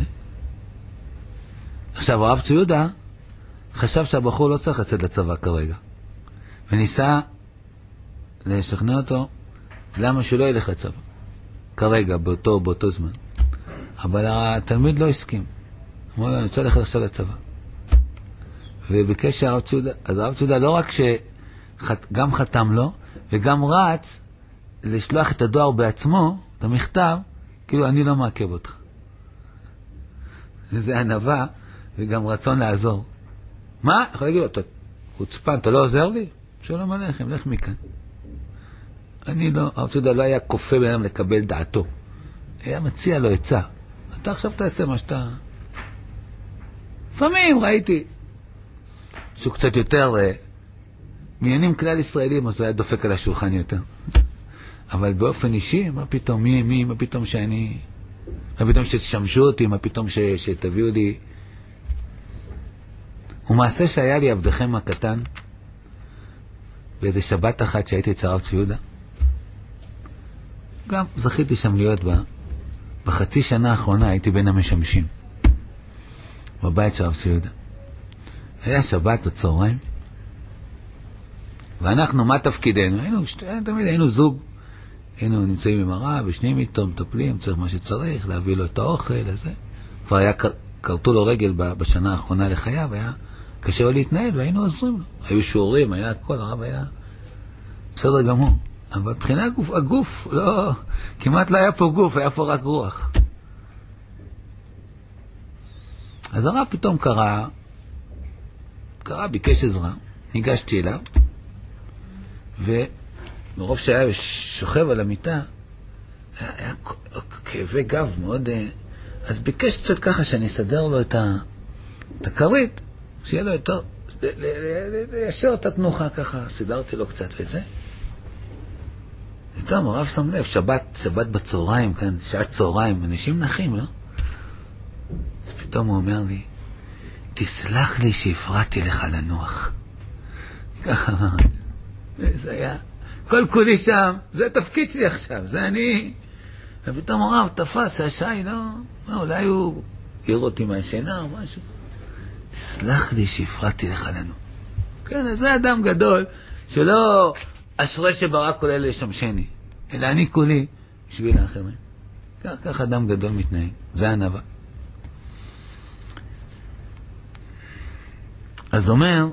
עכשיו הרב צבי יהודה חשב שהבחור לא צריך לצאת לצבא כרגע, וניסה לשכנע אותו למה שלא ילך לצבא כרגע, באותו, באותו זמן. אבל התלמיד לא הסכים. אמרו לו, אני רוצה ללכת עכשיו לצבא. וביקש שהרב צבי יהודה, אז הרב צבי יהודה לא רק שגם חתם לו, וגם רץ לשלוח את הדואר בעצמו, את המכתב, כאילו אני לא מעכב אותך. וזה ענווה, וגם רצון לעזור. מה? יכול להגיד לו, אתה חוצפן, אתה לא עוזר לי? שלום עליכם, לך מכאן. אני לא, הרב צבי יהודה לא היה כופה בינם לקבל דעתו. היה מציע לו עצה. אתה עכשיו תעשה מה שאתה... לפעמים ראיתי שהוא קצת יותר מעניינים כלל ישראלים, אז הוא היה דופק על השולחן יותר. אבל באופן אישי, מה פתאום, מי, מי, מה פתאום שאני... מה פתאום שתשמשו אותי, מה פתאום ש, שתביאו לי... ומעשה שהיה לי עבדכם הקטן, באיזה שבת אחת שהייתי אצל הרב צבי יהודה, גם זכיתי שם להיות בה, בחצי שנה האחרונה הייתי בין המשמשים, בבית של הרב צבי יהודה. היה שבת בצהריים, ואנחנו, מה תפקידנו? היינו, תמיד היינו זוג, היינו נמצאים עם הרב, ושניהם איתו מטפלים, צריך מה שצריך, להביא לו את האוכל, הזה. כבר היה, קרתו לו רגל בשנה האחרונה לחייו, היה קשה לו להתנהל, והיינו עוזרים לו. היו שיעורים, היה הכל, הרב היה בסדר גמור. אבל מבחינה הגוף, הגוף, לא, כמעט לא היה פה גוף, היה פה רק רוח. אז הרב פתאום קרא, קרא, ביקש עזרה, ניגשתי אליו, ומרוב שהיה שוכב על המיטה, היה, היה כאבי גב מאוד, אז ביקש קצת ככה שאני אסדר לו את, ה, את הכרית, שיהיה לו יותר, ליישר את התנוחה ככה, סידרתי לו קצת וזה. טוב, פתאום הרב שם לב, שבת, שבת בצהריים, כאן, שעת צהריים, אנשים נחים, לא? אז פתאום הוא אומר לי, תסלח לי שהפרעתי לך לנוח. ככה אמר, זה היה, כל כולי שם, זה התפקיד שלי עכשיו, זה אני. ופתאום הרב תפס, השי, לא, לא, אולי הוא העיר אותי מהשינה או משהו. תסלח לי שהפרעתי לך לנוח. כן, זה אדם גדול, שלא אשרי שברא כל אלה ישמשני, אלא אני כולי בשביל האחרים. כך, כך אדם גדול מתנהג, זה ענווה. אז אומר,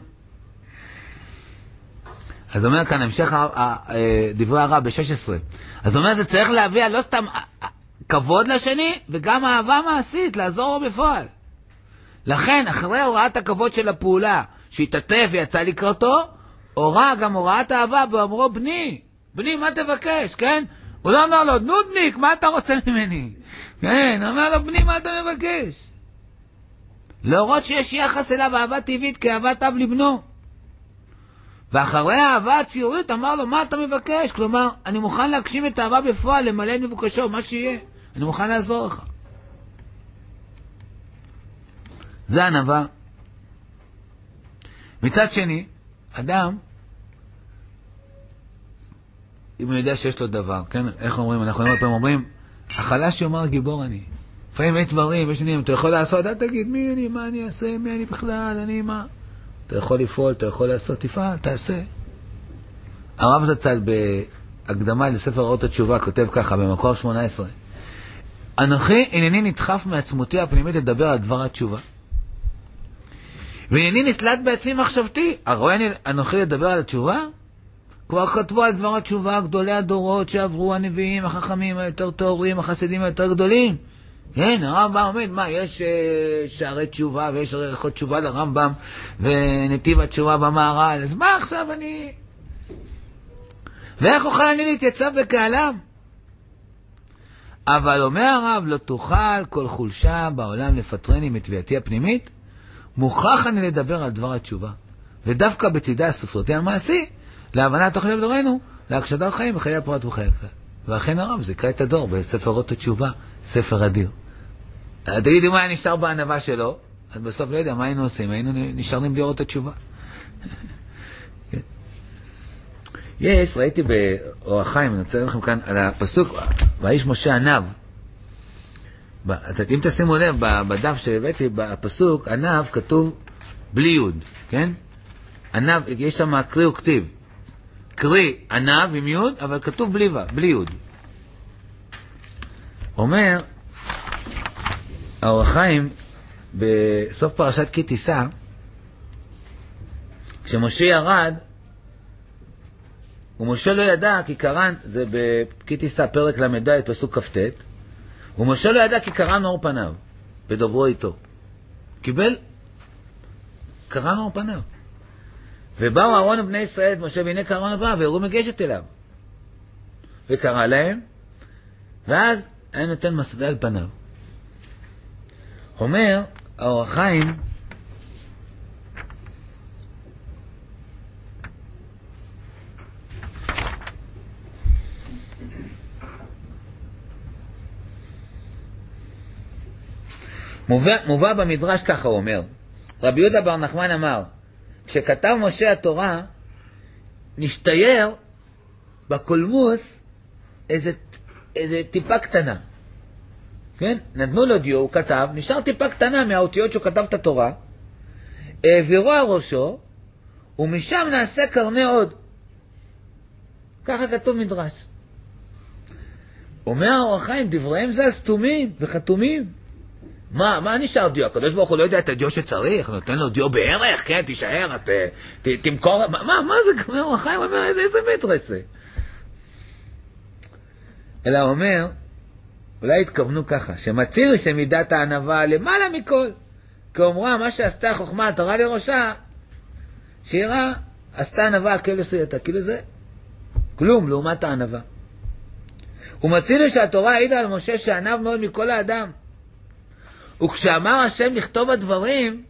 אז אומר כאן, המשך דברי הרב ב-שש עשרה. אז אומר, זה צריך להביא לא סתם כבוד לשני, וגם אהבה מעשית, לעזור לו בפועל. לכן, אחרי הוראת הכבוד של הפעולה, שהתעטף ויצא לקראתו, הוראה גם הוראת אהבה, ואמרו, בני, בני, מה תבקש, כן? הוא לא אומר לו, נודניק, מה אתה רוצה ממני? כן, הוא אומר לו, בני, מה אתה מבקש? להורות שיש יחס אליו אהבה טבעית כאהבת אב לבנו. ואחרי האהבה הציורית אמר לו, מה אתה מבקש? כלומר, אני מוכן להגשים את האהבה בפועל, למלא את מבוקשו, מה שיהיה. אני מוכן לעזור לך. זה ענווה. מצד שני, אדם, אם הוא יודע שיש לו דבר, כן? איך אומרים? אנחנו אומרים, אומרים, החלש שאומר גיבור אני. לפעמים יש דברים, יש עניינים, אתה יכול לעשות, אל תגיד מי אני, מה אני אעשה, מי אני בכלל, אני מה. אתה יכול לפעול, אתה יכול לעשות, תפעל, תעשה. הרב זצ"ל בהקדמה לספר אורות התשובה כותב ככה, במקור שמונה עשרה. אנוכי אינני נדחף מעצמותי הפנימית לדבר על דבר התשובה. ואינני נסלט בעצמי מחשבתי. הרואה אנוכי לדבר על התשובה? כבר כתבו על דבר התשובה גדולי הדורות שעברו הנביאים, החכמים היותר טהורים, החסידים היותר גדולים. כן, הרמב"ם עומד, מה, יש uh, שערי תשובה ויש ערכות תשובה לרמב"ם ונתיב התשובה במהר"ל, אז מה עכשיו אני... ואיך אוכל אני להתייצב בקהלם? אבל אומר הרב, לא תוכל כל חולשה בעולם לפטרני מתביעתי הפנימית, מוכרח אני לדבר על דבר התשובה, ודווקא בצדה הספרותי המעשי, להבנת תוכנית בדורנו, להקשת החיים בחיי הפרט וחיי הכלל. ואכן הרב, זה קרא את הדור בספר אורות התשובה, ספר אדיר. תגידו מה היה נשאר בענווה שלו, אז בסוף לא יודע מה היינו עושים, היינו נשארים בלי אורות התשובה. יש, ראיתי באור החיים, אני רוצה לכם כאן על הפסוק, והאיש משה ענב. אם תשימו לב, בדף שהבאתי, בפסוק, ענב כתוב בלי יוד, כן? ענב, יש שם קרי וכתיב. קרי ענב עם יוד, אבל כתוב בלי, בלי יוד. אומר, האור החיים, בסוף פרשת כי תישא, כשמשה ירד, ומשה לא ידע כי קרן, זה בכי תישא פרק למדע, פסוק כ"ט, ומשה לא ידע כי קרן אור פניו, בדברו איתו. קיבל, קרן אור פניו. ובאו אהרון ובני ישראל, משה והנה קרן הבא, והראו מגשת אליו. וקרא להם, ואז היה נותן מסווה על פניו. אומר, האור החיים, מובא, מובא במדרש ככה הוא אומר, רבי יהודה בר נחמן אמר, כשכתב משה התורה, נשתייר בקולמוס איזה, איזה טיפה קטנה. כן? נתנו לו דיו, הוא כתב, נשאר טיפה קטנה מהאותיות שהוא כתב את התורה, העבירו על ראשו, ומשם נעשה קרני עוד. ככה כתוב מדרש. אומר האור החיים, דבריהם זה סתומים וחתומים. מה, מה נשאר דיו? הקדוש ברוך הוא לא יודע את הדיו שצריך, נותן לו דיו בערך, כן, תישאר, ת, ת, תמכור, מה, מה, מה זה? אומר האור החיים, אומר, איזה, איזה מדרש זה? אלא הוא אומר, אולי התכוונו ככה, שמציר שמידת הענווה למעלה מכל, כאומרה, מה שעשתה חוכמה התורה לראשה, שירה, עשתה ענווה הכל לסויתה, כאילו זה כלום לעומת הענווה. הוא מציר שהתורה העידה על משה שענב מאוד מכל האדם, וכשאמר השם לכתוב הדברים,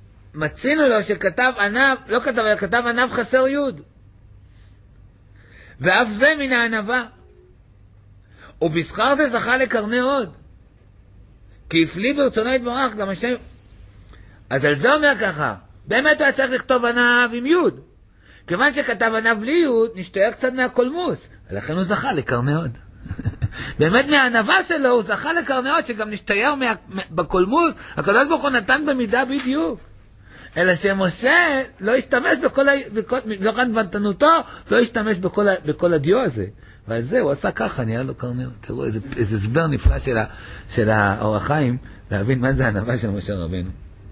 מצינו לו שכתב ענב, לא כתב, אלא כתב ענב חסר יוד. ואף זה מן הענווה. ובשכר זה זכה לקרני עוד. כי הפליא ברצונו יתברך גם השם. אז על זה אומר ככה, באמת הוא היה צריך לכתוב ענב עם יוד. כיוון שכתב ענב בלי יוד, נשתער קצת מהקולמוס. ולכן הוא זכה לקרני עוד. באמת מהענווה שלו הוא זכה לקרני עוד, שגם נשתער מה... בקולמוס. הקדוש ברוך הוא נתן במידה בדיוק. אלא שמשה לא השתמש בכל, ה... בכל... לא ענוותנותו, לא השתמש בכל, ה... בכל הדיו הזה. ועל זה הוא עשה ככה, נהיה לו קרני עוד. תראו איזה, איזה סבר נפלא של, ה... של האור החיים, להבין מה זה הענווה של משה רבנו.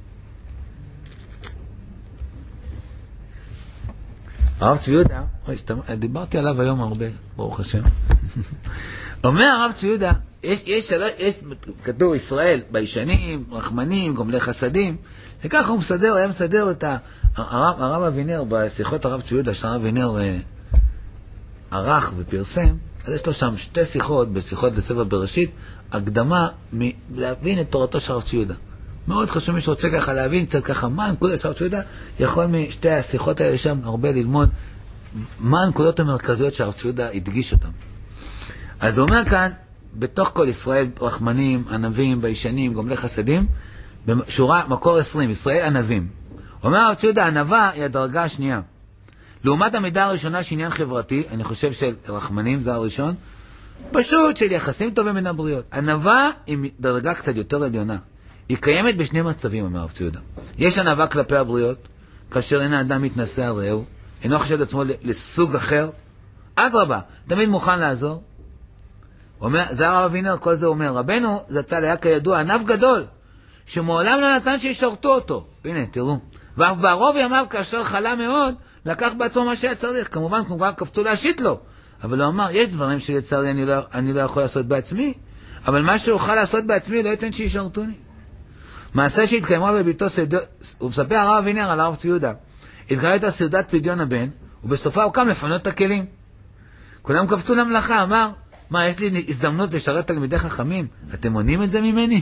הרב צבי יהודה, דיברתי עליו היום הרבה, ברוך השם. אומר הרב צבי יהודה, יש, יש, יש, כתוב ישראל, ביישנים, רחמנים, גומלי חסדים, וככה הוא מסדר, היה מסדר את הרב, הרב אבינר, בשיחות הרב צבי יהודה, שהרב אבינר ערך ופרסם, אז יש לו שם שתי שיחות, בשיחות לספר בראשית, הקדמה להבין את תורתו של הרב צבי יהודה. מאוד חשוב מי שרוצה ככה להבין, קצת ככה מה הנקודות של הרב צבי יהודה, יכול משתי השיחות האלה שם הרבה ללמוד מה הנקודות המרכזיות שהרב צבי יהודה הדגיש אותם. אז הוא אומר כאן, בתוך כל ישראל, רחמנים, ענבים, ביישנים, גומלי חסדים, בשורה מקור עשרים, ישראל ענבים. אומר הרב צבי יהודה, ענבה היא הדרגה השנייה. לעומת המידה הראשונה שעניין חברתי, אני חושב של רחמנים, זה הראשון, פשוט של יחסים טובים בין הבריות. ענבה היא דרגה קצת יותר עליונה. היא קיימת בשני מצבים, אומר הרב צבי יהודה. יש ענווה כלפי הבריות, כאשר אין האדם מתנשא על רעהו, אינו חושב את עצמו לסוג אחר, אדרבה, תמיד מוכן לעזור. אומר, זה הרב אבינר, כל זה אומר, רבנו זצ"ל היה כידוע ענב גדול, שמעולם לא נתן שישרתו אותו. הנה, תראו. ואף בערוב ימיו, כאשר חלה מאוד, לקח בעצמו מה שהיה צריך. כמובן, כבר קפצו להשית לו. אבל הוא אמר, יש דברים שלצערי אני לא, אני לא יכול לעשות בעצמי, אבל מה שאוכל לעשות בעצמי לא ייתן שישרתוני. מעשה שהתקיימו בביתו סעודות, הוא מספר הרב אבינר על הרב צבי יהודה. התגלה את סעודת פדיון הבן, ובסופה הוא קם לפנות את הכלים. כולם קפצו למלאכה, אמר, מה, יש לי הזדמנות לשרת תלמידי חכמים? אתם מונעים את זה ממני?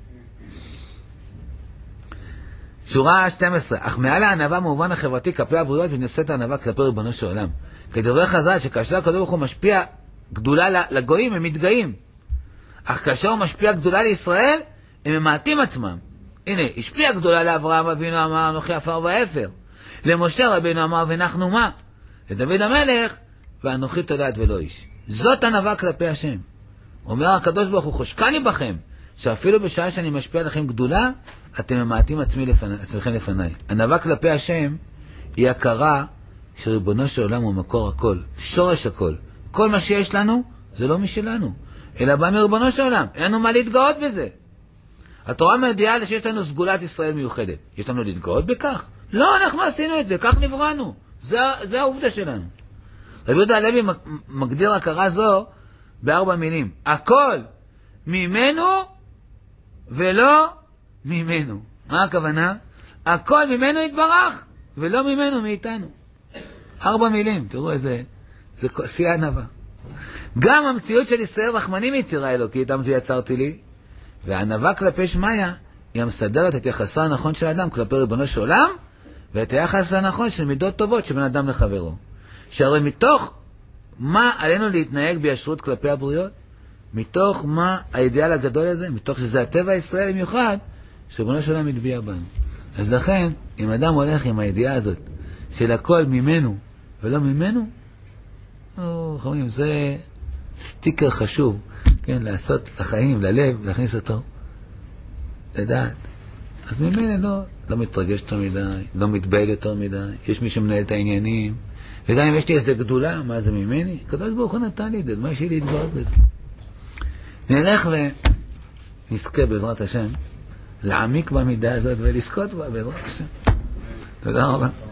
שורה שתים עשרה, אך מעל הענווה במובן החברתי כלפי הבריות ונשאת הענווה כלפי ריבונו של עולם. כדברי חז"ל שכאשר הקדוש ברוך הוא משפיע גדולה לגויים, הם מתגאים. אך כאשר הוא משפיע גדולה לישראל, הם ממעטים עצמם. הנה, השפיע גדולה לאברהם אבינו אמר, אנוכי עפר ואפר. למשה רבינו אמר, ונחנו מה? לדוד המלך, ואנוכי תולעת ולא איש. זאת ענווה כלפי השם. אומר הקדוש ברוך הוא, חושקני בכם, שאפילו בשעה שאני משפיע לכם גדולה, אתם ממעטים עצמי לפני, עצמכם לפניי. ענווה כלפי השם היא הכרה שריבונו של עולם הוא מקור הכל, שורש הכל. כל מה שיש לנו זה לא משלנו, אלא בא מריבונו של עולם. אין לנו מה להתגאות בזה. התורה מודיעה שיש לנו סגולת ישראל מיוחדת. יש לנו להתגאות בכך? לא, אנחנו עשינו את זה, כך נבראנו. זה, זה העובדה שלנו. רבי יהודה הלוי מגדיר הכרה זו בארבע מילים. הכל ממנו ולא ממנו. מה הכוונה? הכל ממנו יתברך ולא ממנו מאיתנו. ארבע מילים, תראו איזה, זה שיא הענווה. גם המציאות של ישראל רחמנים יצירה אלוקית, עם זה יצרתי לי, והענווה כלפי שמיה היא המסדרת את יחסה הנכון של האדם כלפי ריבונו של עולם, ואת היחס הנכון של מידות טובות שבין אדם לחברו. שהרי מתוך מה עלינו להתנהג בישרות כלפי הבריות, מתוך מה האידיאל הגדול הזה, מתוך שזה הטבע הישראלי מיוחד, שריבונו של עולם יטביע בנו. אז לכן, אם אדם הולך עם הידיעה הזאת, של הכל ממנו ולא ממנו, או, חברים, זה סטיקר חשוב, כן, לעשות לחיים, ללב, להכניס אותו, לדעת. אז ממנו לא, לא מתרגש יותר מדי, לא מתבייל יותר מדי, יש מי שמנהל את העניינים, וגם אם יש לי איזו גדולה, מה זה ממני? הקדוש ברוך הוא נתן לי את זה, מה יש לי להתגאות בזה? נלך ונזכה בעזרת השם, להעמיק במידה הזאת ולזכות בה בעזרת השם. תודה רבה.